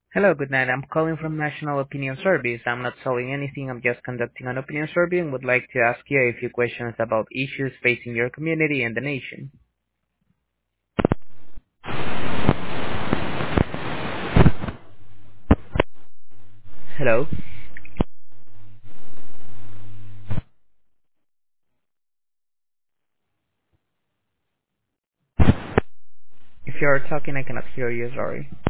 Hello, good night. I'm calling from National Opinion Service. I'm not selling anything. I'm just conducting an opinion survey and would like to ask you a few questions about issues facing your community and the nation. Hello? If you're talking, I cannot hear you. Sorry.